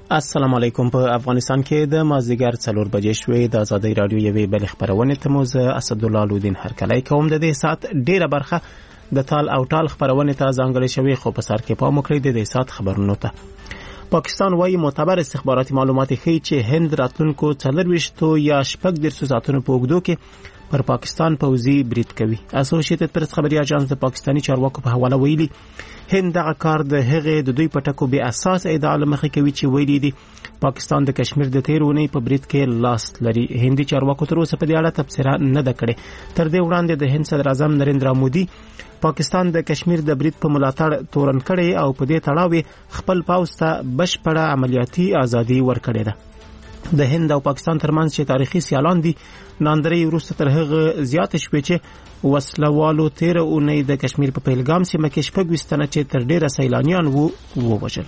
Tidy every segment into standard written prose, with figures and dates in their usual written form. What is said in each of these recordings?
السلام علیکم. په افغانستان کې د مازدیګر 4 بجې شوې د آزادۍ رادیو یوې بل خبرونه ته مو زه اسدالله لودین هرکلی کوم. د دې سات ډیره برخه د تال او ټال خبرونه ته ځانګړې شوې، خو په سر کې پام وکړئ د دې سات خبرونو ته. پاکستان وايي معتبر استخباراتي معلومات ښیي چې هند راتلونکو 24 یا 36 ساعتونو په اوږدو کې پر پاکستان پوځي برید کوي. اسوسییټډ پریس خبري اژانس د پاکستاني چارواکو په حواله ویلي هند دغه کار د هغې د دوی پټکو به اساس ادعا لمخې کوي چې ویلي دي پاکستان د کشمیر د تیرونی په برید کې لاس لري. هندي چارواکو تر اوسه په دې اړه تبصره نه ده کړې. تر دې وړاندې د هند صدر اعظم نریندرا مودي پاکستان د کشمیر د برید په ملاتړ تورن کړي او په دې تړاو خپل پوځ ته بشپړه عملیاتي ازادي ورکړې ده. د هند او پاکستان ترمنځ چې تاریخي سیالان دي ناندري وروسته تر هغه زیات شوې چې وسلوالو 13 اونۍ د کشمیر په پهلګام سیمه کې 26 تنه چې تر ډیره سیلانیان ووژل.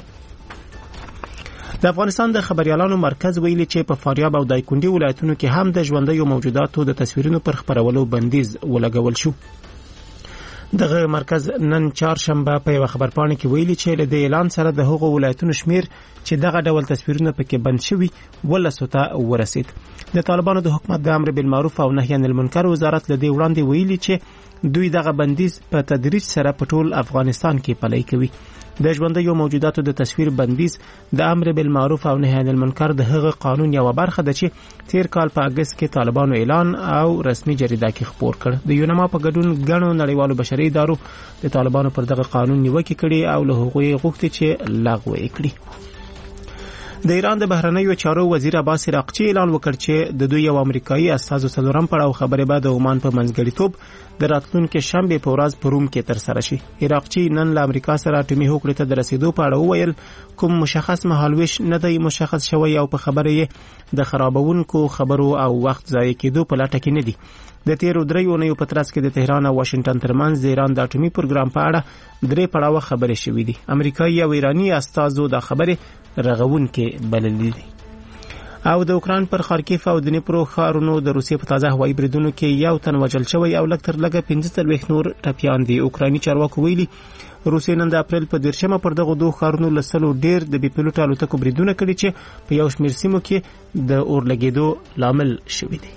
د افغانستان د خبريالانو مرکز ویلي چې په فاریاب او دایکنډي ولایتونو کې هم د ژوندۍ موجوداتو د تصویرونو پر خبرولو بندیز ولګول شو. دغه مرکز نن چهارشنبه په یو خبرپاڼه کې ویلي چې د اعلان سره د هغو ولایتونو شمیر چې دغه ډول تصویرونه پکې بند شوي ولسته ورسید. د طالبانو د حکومت د امر بالمعروف او نهي عن المنکر وزارت له دې وړاندې ویلي چې دوی دغه بندیز په تدریج سره په ټول افغانستان کې پلي کوي. د ژوندۍ موجوداتو د تصویر بندیز د امر بالمعروف او نهي عن المنکر د هغه قانون یو برخه ده چې تیر کال په اگست کې طالبانو اعلان او رسمي جریده کې خبر کړ. د یونما په ګډون غنو نړیوالو بشري ادارو د طالبانو پر دغه قانون نیوکه کړي او له هغوی غوښتي چې لغوه یې کړي. د ایران د بهرنیو چارو وزیر عباس عراقچی اعلان وکړ چې د دوی یو امریکایي استازو څلورم پړاو خبرې به د عمان په منځګړیتوب د راتلونکي شنبه په ورځ په روم کې تر سره شي. عراقچی نن له امریکا سره اټومي هوکړې ته د رسیدو په اړه وویل کوم مشخص مهالويش نه دی مشخص شوی او په خبره یې د خرابونکو خبرو او وخت ضایع کېدو په لټه کې نه دي. د تیرو 3 اونیو په ترڅ کې د تهران او واشنگټن ترمنځ د ایران د اټومي پروګرام په اړه 3 پړاوه خبرې شوې دي. امریکایي او ایرانی استازو د خبرې رغون کې بللې دي. او د اوکران پر خارکیف او د دنیپرو ښارونو د روسیې په تازه هوایي بریدونو کې یو تن وژل شوی او لږ تر لږه 15 نور ټپیان دي. اوکراني چارواکو ویلي روسیې نن د اپریل په 10 پر دغه دوه ښارونو لسلو ډیر د بي پيلوټ الوتکو بریدونه کړي چې په یو شمېر سیمو کې د اور لګیدو لامل شوی دي.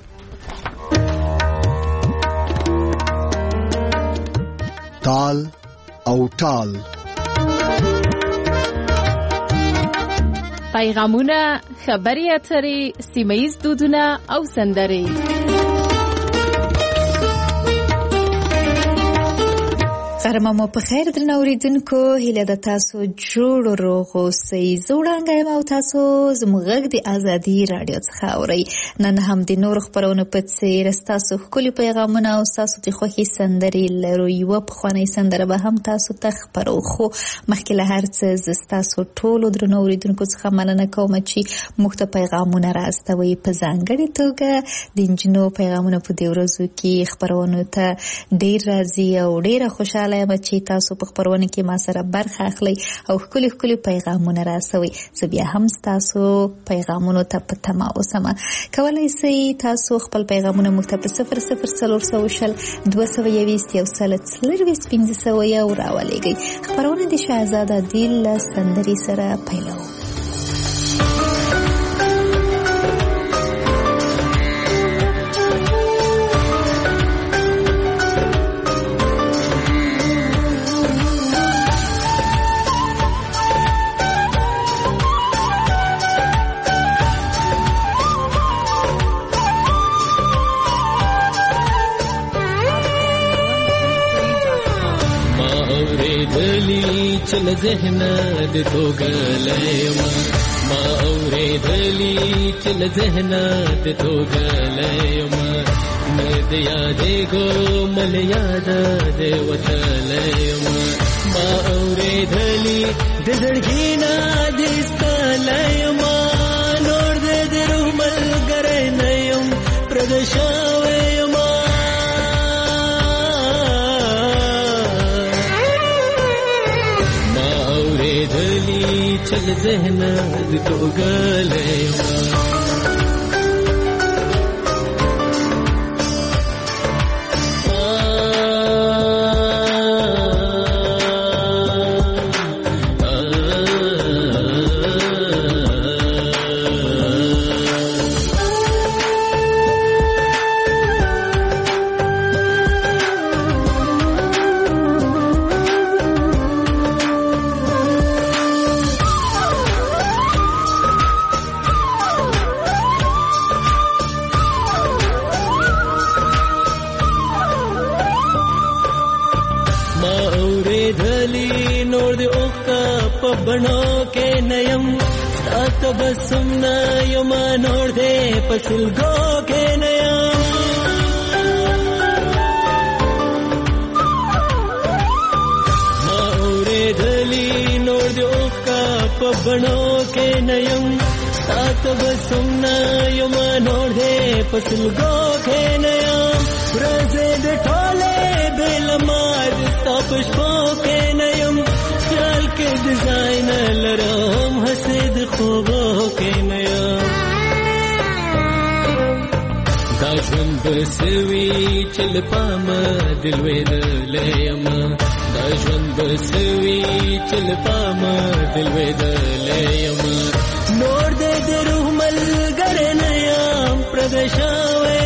تال او ټال پیغامونه، خبري اترې، سیمه‌ییز دودونه او سندرې. غرمه په خیر درنو اوریدونکو، هیله د تاسو جوړ روغ اوسئ. زوړانګایم او تاسو زموږ د ازادي رادیو څخه اورئ. نن هم د نور خبرونو په څیر تاسو خولي پیغامونه او تاسو د خوښي سندرې لرو. یو په خواني سندره به هم تاسو ته خبرو. خو مخکې له هر څه تاسو ټول درنو اوریدونکو څخه مننه کوم چې موږ ته پیغامونه راستوي. په ځانګړي توګه د انجنونو پیغامونه په دې ورځو کې خبرونو ته ډیر راځي او ډیر خوشاله چې تاسو په خبرونه کې ما سره برخه اخلي او خولي پیغامونه راسوي. زه بیا هم تاسو پیغامونو ته په تمه اوسم. کولای شئ تاسو خپل پیغامونه موږ ته په 0040 220 یو سل 1500 یو راولېږئ. خبرونه د شهزاده دیل سندري سره پیلو. چل ذهن د توګلېم ما اورېدلی چل ذهن د توګلېم مې د یادې ګو مل یاد د وتلېم ما اورېدلی د زړګي نه د ستلېم نور د روح ملګری نه یم پردشاوې ما چل ذهن د توګلېم बनो के नयम सात बसम नयम नोड़ दे पसल गो के नयम माउरे धली नोड़ दो का बनो के नयम सात बसम नयम नोड़ दे पसल गो के नयम रजे दे ठोले बेलमाद पुष्पो के नयम चाल के डिजाइनर लराम हसद खूबो के नयम दाजुन बसवी चल पाम दिलवे दलयम दाजुन बसवी चल पाम दिलवे दलयम नोर दे रूमल गरे नयम प्रदशावे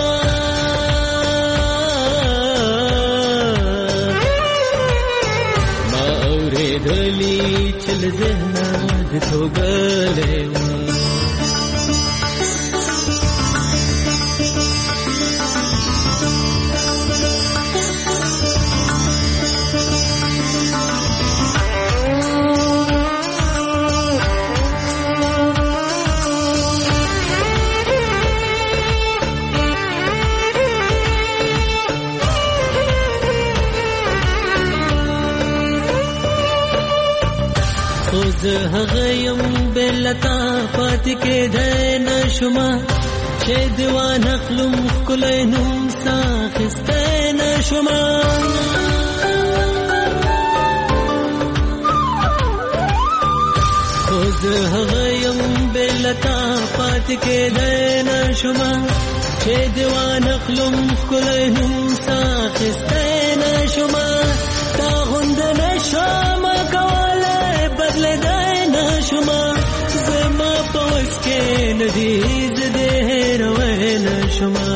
धली चल जहना तो गले هغیم بلتا پات کې دین شما چې دیوان خلم کلینم ساخستین شما خود هغیم بلتا پات کې دین شما چې دیوان خلم کلینم ساخستین شما تا غند نشم کوله بدل شما زما پوس کې ندیز دې روان شما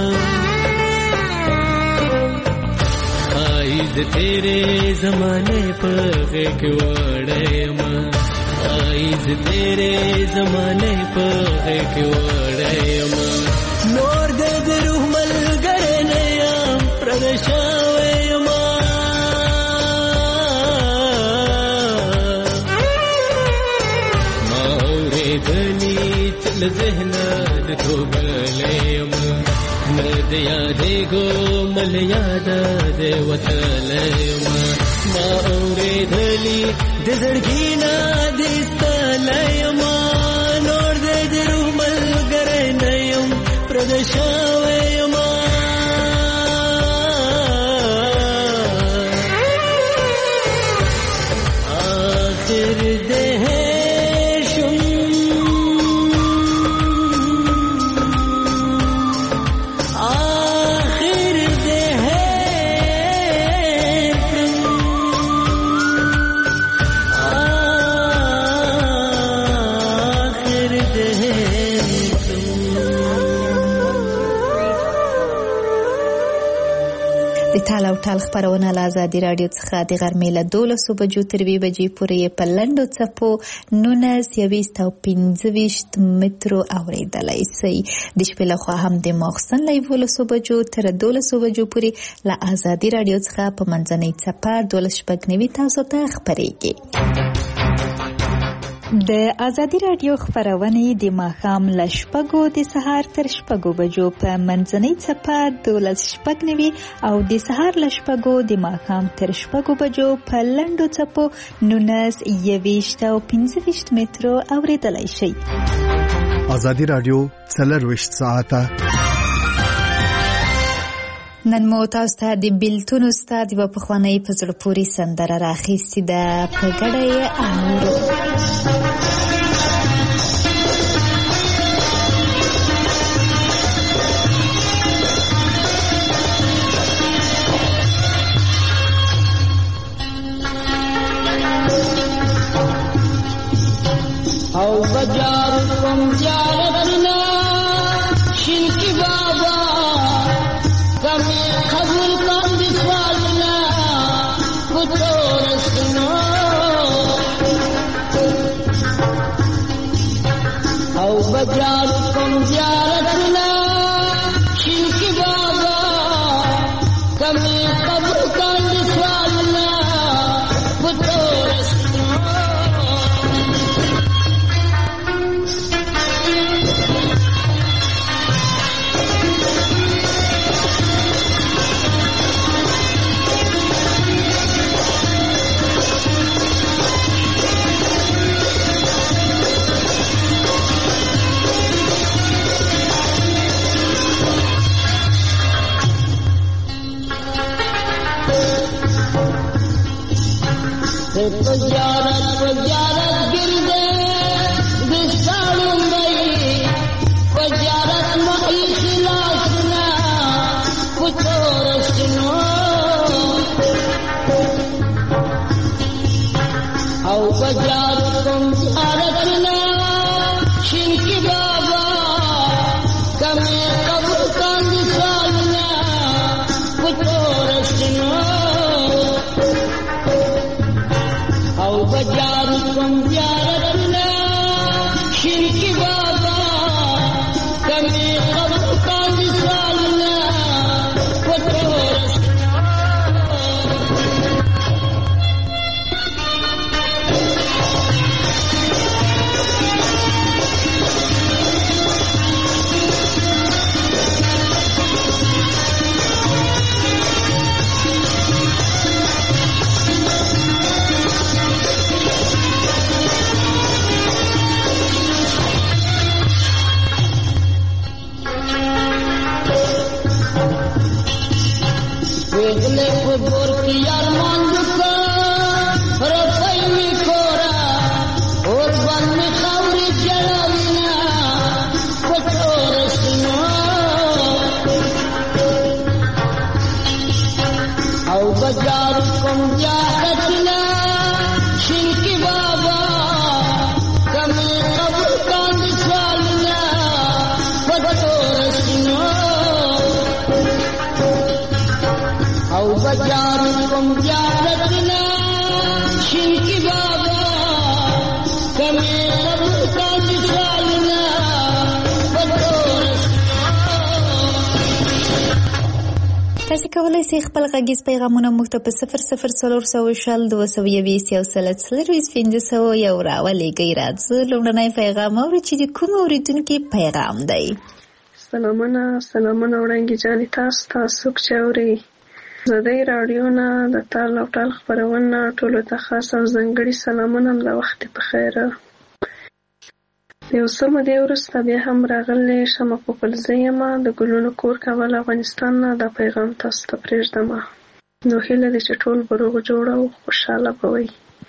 آئیز تیرے زمانے پر غیق وڑے ما آئیز تیرے زمانے پر غیق وڑے ما نور دے روح مل گئے نیام پردشاوے ما ذهنا تو بلیم ند یادې ګو مل یاد دې وتلیم ما اورېدلی د زړګي نه دې ستلیم نور دې روح ملګری نه یم پردشاوی یم آخر دې ټال او ټال خبرونه له ازادي رادیو څخه د غرمې له 12 بجو تر 2 بجې پورې په لنډو څپو 19 او 25 مترو اوریدلای شئ د شپې له خوا هم د ماخستن له 12 بجو تر 12 بجو پورې له ازادي رادیو څخه په منځنۍ څپه 12 تاسو ته خبرېږي. د ازادي رادیو خبرونه د ماښام له 6 د سهار تر 6 بجو په منځنۍ څپه 12 او د سهار له 6 د ماښام تر 6 بجو په لنډو څپو 19 او 25 مترو اوریدلای شئ. ازادي رادیو 24 ساعته نن مو تاسو ته د بیلتون استاد په پخوانی په زړه پورې سندره راخیستې ده په ګډه یې اورو. او بجار کوم زیارتنا شینکی بابا کمی قبول کن دی سوالنا کتو رسنا او بجار کوم زیارتنا شینکی بابا کمی قبول کن دی سوالنا کتو رسنا تجارت گرده دستارم بایی تجارت مخی خلاسنا کتورشنو او بجارتم جارتنا شنکی بابا کمی قبر کند سالنا کتورشنو او بجارتم جارتنا شنکی بابا کمی قبر کند سالنا کتورشنو वेगले पुर की अरमान दुका रफाई में कोरा और बन में खौरी जलाविना कठोर सुनो औ बाजार कम जाकतना शिनकी बाबा कमे कब्र कांद सालना कठोर सुनो او بجاركم جارتنا شنکی بابا کمی قبر کا مثالنا تاسو کولای شئ خپل غږیز پیغامونه موږ ته په 00400 یو راولېږئ. راځه لومړنی پیغام اورو چې د کوم اورېدونکي پیغام دی. سلامونه وړانګې جانې تاسو چې اورئ زدی رادیو نه د تال او ټال خپرونه ټولو ته خاص او ځانګړي سلامونه د وخت په خیر. یو څه مودې وروسته بیا هم راغلی شمه پوپلزی یم د ګلونو کور کابل افغانستان نه دا پیغام تاسو ته پرېږدم. نو هیله ده چې ټول به روغ جوړ او خوشحاله به وئ.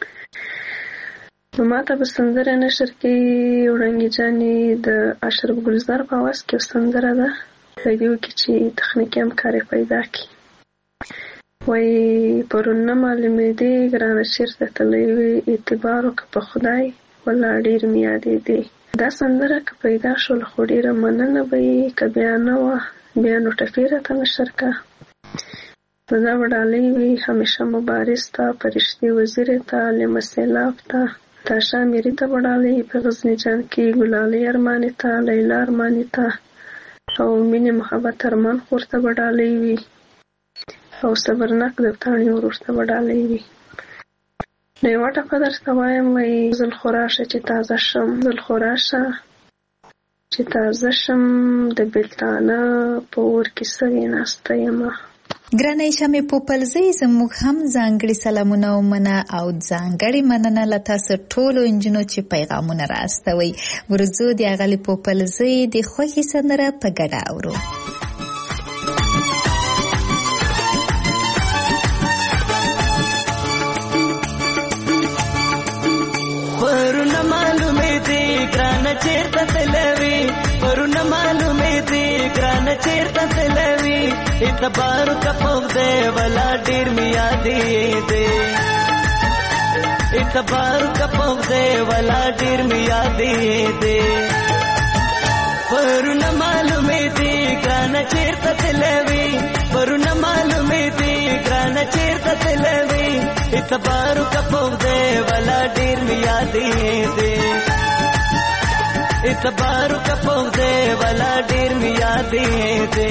نو ماته به سندره نشر کې وړانګې جانې د اشرف ګلزار په اواز کې سندره ده رادیو کې چې تخنیکي همکاري پیدا کړي. وای پرون نه معلومېدې ګرانه چېرته تللی وې اعتبار وکړه په خدای والله ډېر مې یادېدې. دا سندره که پیدا شول خو ډېره مننه به یې که بیا نه وه بیا نو ټپې راته نشر کړه. نو دا به ډالۍ وي همیشه مبارز ته فرشتې وزیرې ته لمه سیلاب ته تاشا میري ته به ډالۍ په غزني جان کې ګلالۍ ارمانې ته لیلا ارمانې ته او مینې محبت ارمان خور ته به ډالۍ وي او صبرناک دفتاڼي ورور ته به ډالۍ وي. نو یوه ټپه درته وایم وایي زل خو راشه چې تازه شم زل خو راشه چې تازه شم د بېلتانه په اور کې سوې ناسته یمه. ګرانې شمې پوپلزۍ زموږ هم ځانګړي سلامونه ومنه او ځانګړې مننه له تاسو ټولو نجونو چې پیغامونه راستوئ. ورځو د اغلې پوپلزۍ د خوښې سندره په ګډه اورو. پرونه معلومې دي ګرانه چېرته تلوي پرونه معلومې دي ګرانه چېرته تلوي اعتبار کا پوغ دے ولا ډېر مې یادېدې اعتبار کا پوغ دے ولا ډېر مې یادېدې پرونه معلومې دي ګرانه چېرته تلوي پرونه معلومې دي ګرانه چېرته تلوي اعتبار کا پوغ دے ولا ډېر مې یادېدې اعتبار کا پوغ دے ولا ډېر مې یادېدې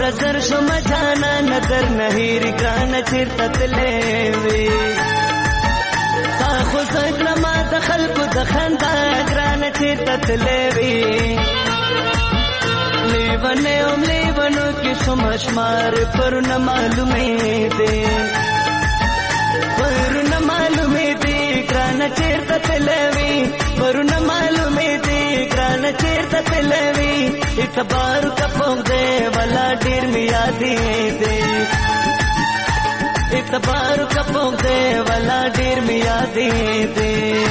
دومره زر شم جانا نظر نهیر ګران چیرته تلې وې تا خو زړه ما د خلکو د خندا ګران چیرته تلې وې لیونو کې شم شمار پر نه معلومې دي پر نه معلومې دي ګران چیرته تلې وې پر نه معلومې دي ګران چیرته تلې وې اعتبار کا پوغ دے والا ډیر می یادې دے اعتبار کا پوغ دے والا ډیر می یادې دے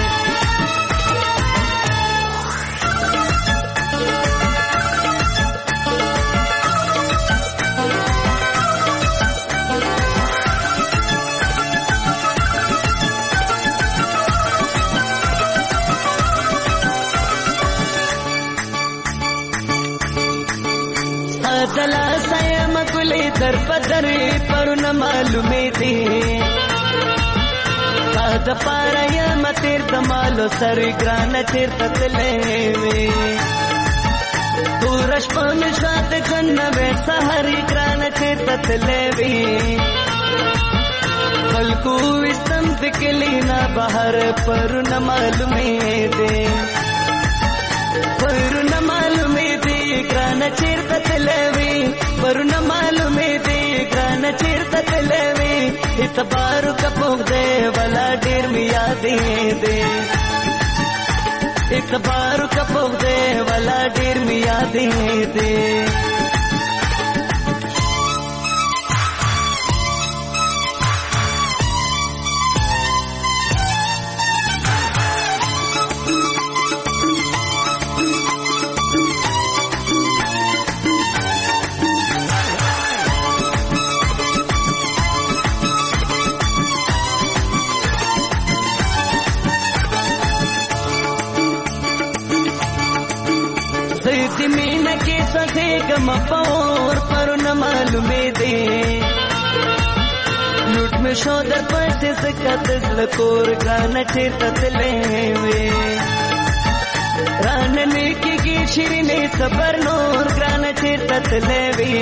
دلا سایم کلی در پدر پر نه معلومې دي تا د پاره یم تیر د مالو سر ګران چیرته تلې وې تورش په نشاط کنه وې سحر ګران چیرته تلې وې خلکو استم دکلی نه بهر پر نه معلومې دي پر نه معلومې دي ګران چیرته تلې وې پر نه معلومې دي ګران چیرته تلې وې اعتبار کا پوغ دے والا ډیر می یادې دي اعتبار کا پوغ دے والا ډیر می یادې دي مینه کې سخی کم پور پر نه معلومې دي لوټ مې شو در پسې سکت لکور ګران چیرته تلې وې ران نه کېږي شیرینې صبر نور ګران چیرته تلې وې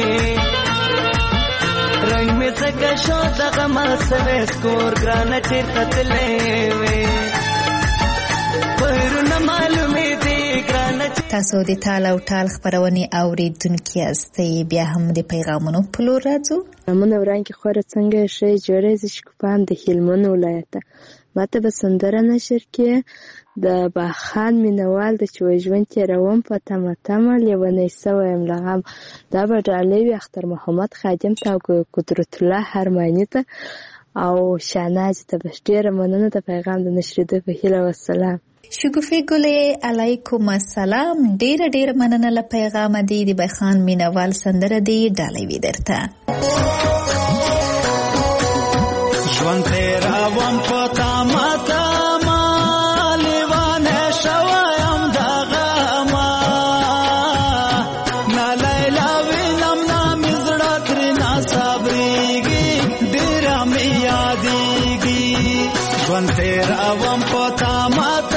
رنگ مې سکه شو دغه ما سوې سکور ګران چیرته تلې وې پر نه معلومې دي تاسو د تال او ټال خبرونه اوریدونکو یاستئ بیا هم د پیغامونو په لور راځو مونږ ورانکي خوره څنګه شي جوړې ز شکوپان د هلمند ولایت ماته به سندره نشر کې د باخان مینوال د چويژوند کې روان په تمه لیونی سویم لغم دا به ډالوي اختر محمد خادم تا قدرت الله هرمانی ته او شاناز ته بشډیره مننه د پیغام د نشریدو په هیله والسلام شګوفې ګلې علیکم السلام ډېر مننه له پیغام دی د بخان مینوال سندره دی ډالوي درته ژوند تیرا وم پتا ماتا مالوانه شوایم دغه ما نا لیلا وینم نام زړه ترنا صبرېږي ډېر مې یادېږي ژوند تیرا وم پتا ماتا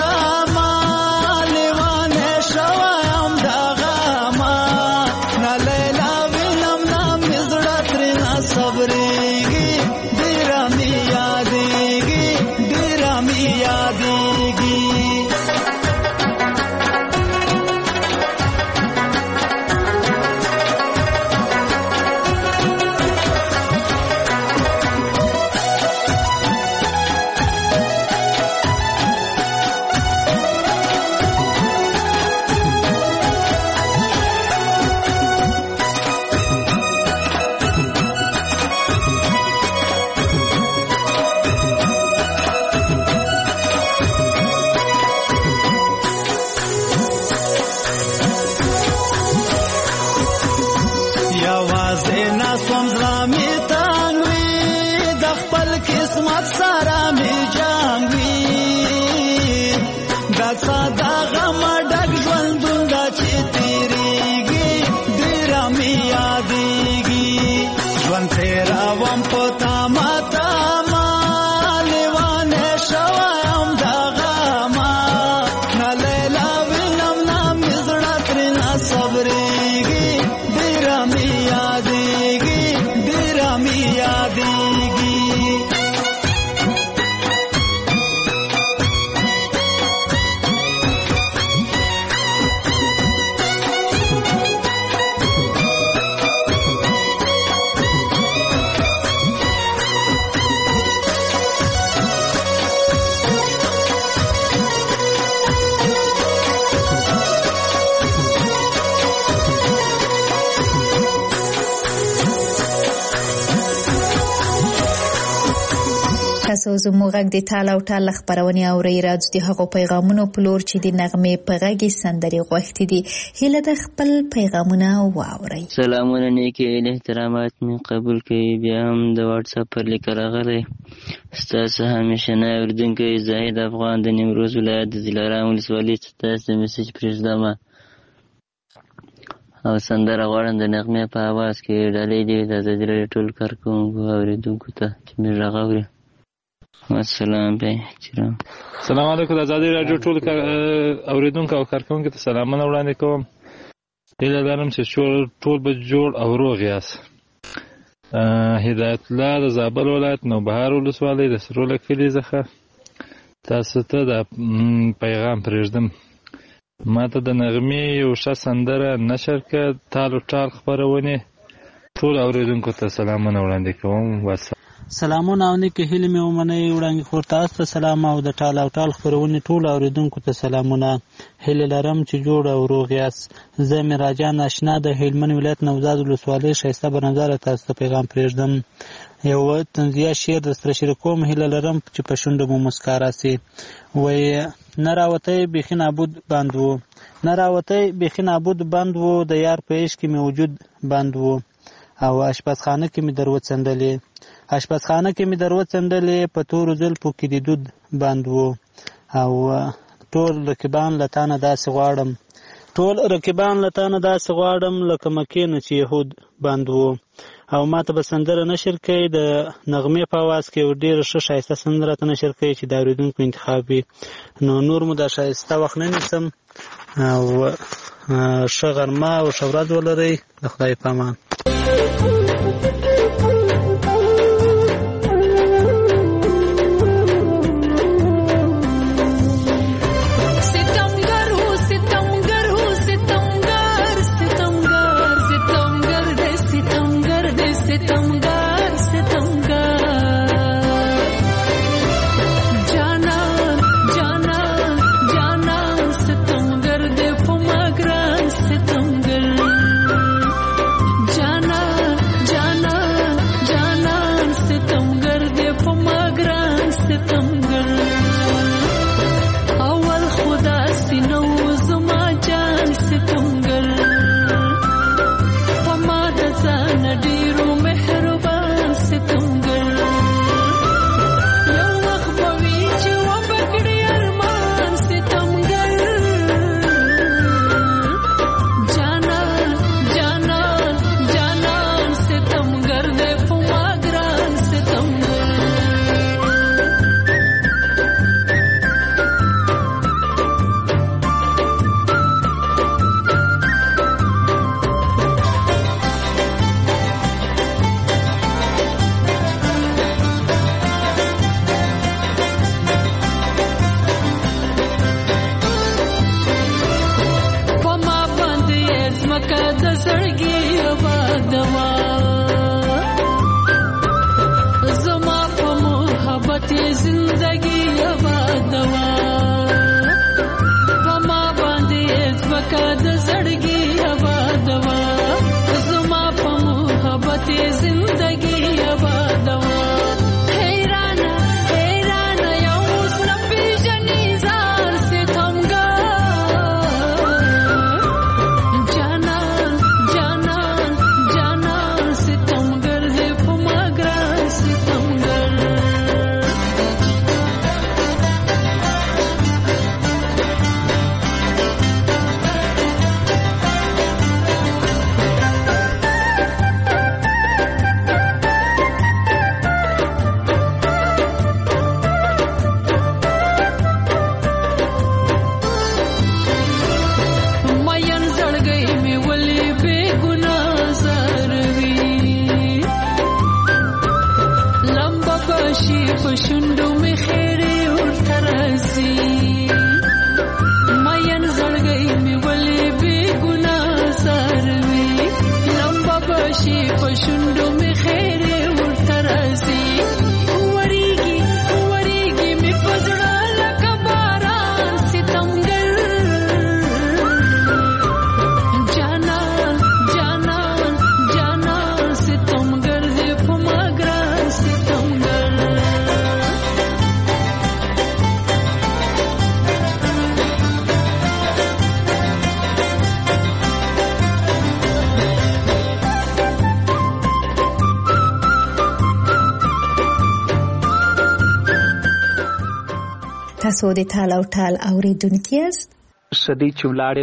صبرېږي ډېر مې یادېږي تاسو زموږ غږ د ټال او ټال خبرونه اورئ. راځو د هغو پیغامونو په لور چې د نغمې په غږ سندرې غوښتي دي. هیله د خپل پیغامونه واورئ. سلامونه نیکې احترامات مې قبول کړئ. بیا هم د واتس اپ پر لیک راغلی ستاسو همیشنی اورېدونکی زاهد افغان د نیمروز ولایت د دلارام ولسوالۍ څخه تاسو ته میسج پرېږدم او سندره غواړم د نغمې په اواز کې ډالۍ دي د ازادي راډیو ټول کارکوونکو اورېدونکو ته چې مې غږ اوري. السلام علیکم. السلام علیکم. د ازادي راډیو ټول اورېدونکو او کارکوونکو ته سلامونه وړاندې کوم. هیله لرم چې ټول به جوړ او روغ یاست. هدایت الله د زابل ولایت نوبهار ولسوالۍ د سروله کلي څخه تاسو ته د پیغام پرېږدم. ما ته د نغمې یو ښه سندره نشر کړه. ټال او ټال خپرونې ټول اورېدونکو ته سلامونه وړاندې کوم. سلامونه او نیکې هیلې مې ومنئ. وړاندې خور تاسو ته سلام او د ټال او ټال خپرونې ټول اورېدونکو ته سلامونه. هیله لرم چې جوړ او روغ یاست. زه مراجان آشنا د هلمند ولایت نوزاد ولسوالۍ ښایسته بنظره تاسو ته پیغام پرېږدم. یو طنزیه شعر درسره شریکوم. هیله لرم چې په شونډو مو مسکا راسي. وایي نه راوتی بیخي نابود بند و، نه راوتی بیخي نابود بند و، د یار په عشق کې مې وجود بند و، او اشپزخانه کې مې دروڅنډلې، اشپزخانه کې مې دروڅنډلې، په تورو زلفو کې د دود بند و، او ټول رقیبان له تانه داسې غواړم، ټول رقیبان له تانه داسې غواړم لکه مکې نه چې یهود بند و. او ما ته به سندره نشر کوي د نغمې په اواز کې. ډېره ښه ښایسته سندره ته نشر کوي چې د اورېدونکو انتخاب وي. نو نور مو دا ښایسته وخت نه نیسم او ښه غرمه او ښه ورځ ولرئ. د خدای په امان. تاسو د تال او ټال اوریدونکي یاست. شدی چولاړې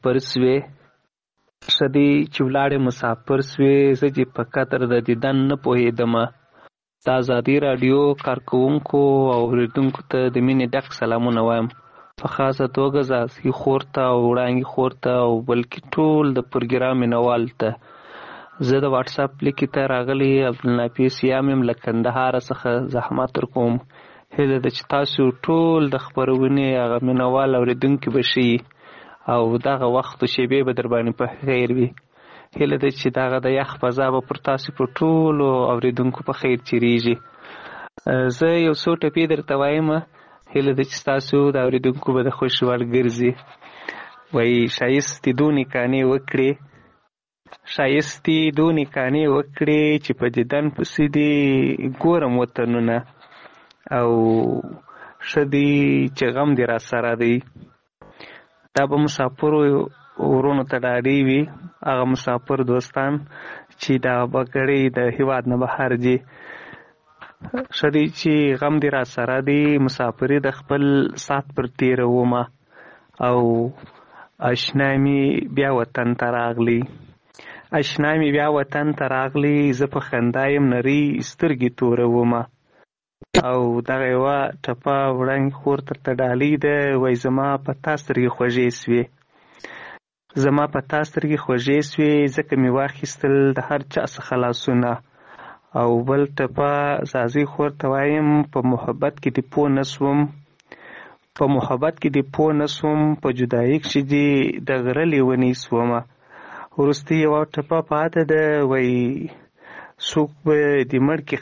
مسافر سوې زه چې په قطر د دیدن نه پوهېدم. د ازادي راډیو کارکوونکو او اوریدونکو ته د مینې ډک سلامونه وایم، په خاصه توګه زاسي خور ته او وړانګې خور ته او بلکې ټول د پروګرام مینوال ته. زه د واټس اپ لیکې ته راغلی عبدالنافع سیام یم له کندهار څخه زحمت ورکوم. هیله ده چې تاسو ټول د خپرونې هغه مینوال اوریدونکي به شئ او دغه وخت و شیبې به در باندې په خیر وي. هیله ده چې دغه د یخ فضا به پر تاسو په ټولو اوریدونکو په خیر چیریږي. زه یو څو ټپې درته وایم، هیله ده چې تاسو د اوریدونکو به د خوښ وړ ګرځي. وایي ښایستې دونې کانې وکړې چې په دیدن پسې دې ګورم وطنونه، او ښه دی چې غم دې را سره دی. دا به مسافرو ورونو ته ډاډې وي، هغه مسافر دوستان چې دا بګړۍ د هیواد نه بهر ځي. ښه دی چې غم دې را سره دی، مسافري د خپل سات پر تېرومه او اشنا مې بیا وطن ته راغلی. زه په خندا یم نرۍ سترګې تورومه. او دغه یوه ټپه وړانګې خور ته ډالۍ ده. وایي زما په تا سترګې خوږې سوې ځکه مې واخیستل د هر چا څخه لاسونه. او بل ټپه زازۍ خور ته وایم په محبت کې دې پوه نه سوم، په جدایي کښې دې د غره لیونۍ سومه. وروستۍ یوه ټپه پاته ده. وایي څوک به دې مړ کې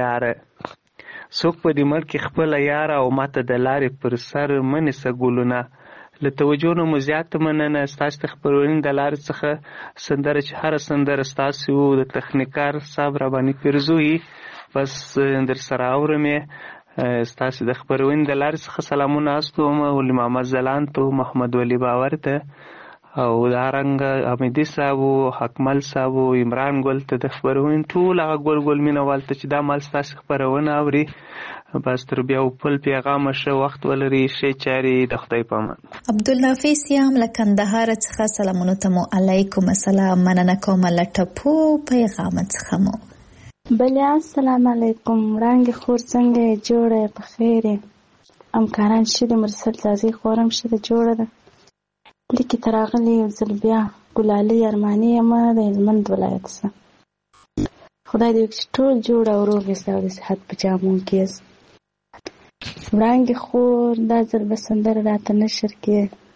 خپله یاره او ماته د لارې پر سر منیسه ګلونه. له توجه نه مو زیاته مننه. ستاسو د خپرونې د لارې څخه سندره چې هره سندره ستاسو د تخنیکار صاحب را باندې پیرزوي، بس در سره اورم یې. ستاسو د خپرونې د لارې څخه سلامونه استوم ولي محمد ځلاند ته، محمد ولی باور ته، او دارنګه حمیدي صاحب، حکمل صاحب، عمران ګل ته، د خپرونې ټول هغه ګل مینوال ته چې دا مال ستاسو خپرونه اوري. بس تر بیا پل پیغامه ښه وخت ولري، ښې چارې، د خدای په امان. عبدالنافع سیام له کندهار څخه سلامونو ته مو علیکم السلام مننه کوم له ټپو پیغام څخه مو. بله السلام علیکم. وړانګې خور څنګه یې؟ جوړه یې؟ په خیر یې؟ همکاران ښه دي؟ مرسل زازۍ خور هم ښه ده، جوړه ده. لیکې ته راغلې یو ځل بیا. ګلالۍ ارماني یم د هلمند ولایت څخه. خدای دې وکړي چې ټول جوړ او روغ یاست او د صحت په جامو کې یاست. وړانګې خور دا ځل به سندره راته نشر کړې.